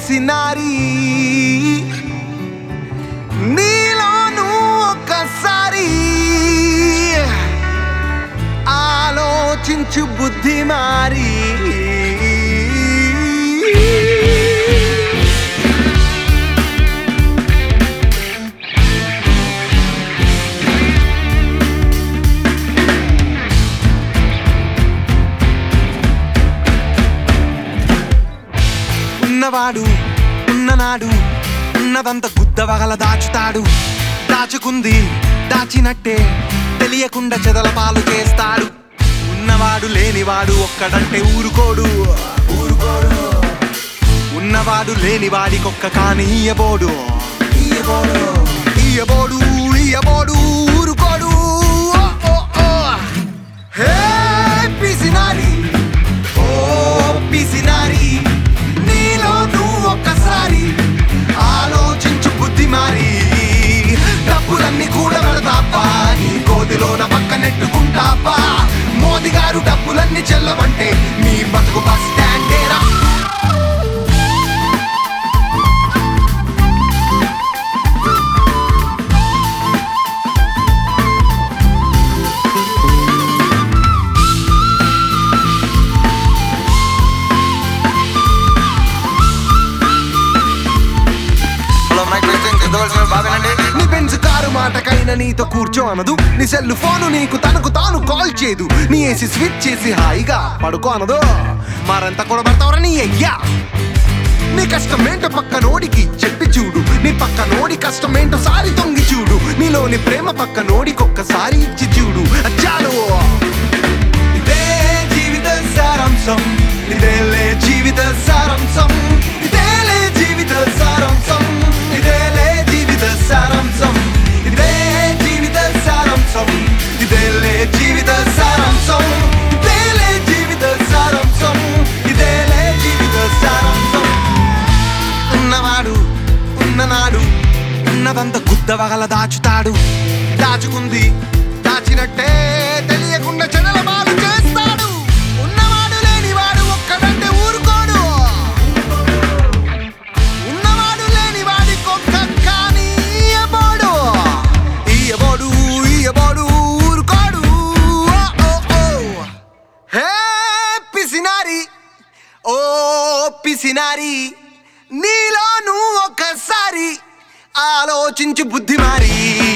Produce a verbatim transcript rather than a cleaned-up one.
పిసినారి నీలోను ఒక్కసారి ఆలోచించు బుద్ధి మారి ఉన్నవాడు ఉన్ననాడు ఉన్నదంత గుద్దవగల దాచుతాడు దాచుకుంది దాచినట్టే తెలియకుండా చెదల పాలు చేస్తాడు ఉన్నవాడు లేనివాడు ఒక్కడంటే ఊరుకోడు ఊరుకోడు ఉన్నవాడు లేనివాడికొక్క కాని ఇయ్యబోడు ఇయ్యబోడు ఇయ్యబోడు ఇయ్యబోడు ఊరుకోడు హే పిసినారి ఓ పిసినారి ఒక్కసారి ఆలోచించు బుద్ధి మారి డబ్బులన్నీ కూడా పెడతాపా నీ కోదిలోన పక్క నెట్టుకుంటాపా మోదీ గారు డబ్బులన్నీ చెల్లవంటే నీ బతుకు బస్ స్టాండేరా నీ బెంజ్ కారు మాటకైనా నీతో కూర్చో అనదు నీ సెల్ ఫోను నీకు తనకు తాను కాల్ చేయదు నీ ఏసి స్విచ్ చేసి హాయిగా పడుకో అనదు మరంతా కూడా పడతావరా నీ అయ్యా నీ కష్టమేంటో పక్క నోడికి చెప్పి చూడు నీ పక్క నోడి కష్టమేంటో సారి తొంగి చూడు నీలోని ప్రేమ పక్క నోడికి ఒక్కసారి ఇచ్చి చూడు అచ్చాలు ఇదే జీవిత సారాంశం ఇదేలే జీవిత సారాంశం ఇదేలే జీవిత సారాంశం ఇదేలే జీవిత సారాంశం ఇదే జీవిత సారాంశం ఇదేలే జీవిత సారాంశం ఇదేలే జీవిత సారాంశం ఇదేలే జీవిత సారాంశం ఉన్నవాడు ఉన్ననాడు ఉన్నదంత గుద్దవగల దాచుతాడు దాచుకుంది దాచినట్టే తెలియకుండా చెడల బాలు చేస్తాడు ఉన్నవాడు లేనివాడు ఒక్కడంటే ఊరుకోడు ఉన్నవాడు లేనివాడి ఒక్క కాని ఇయ్యబోడు ఇయ్యబోడు ఇయ్యబోడు ఊరుకోడు హే పిసినారి ఓ పిసినారి నీలో నువ్వు ఒక్కసారి ఆలోచించు బుద్ధి మారి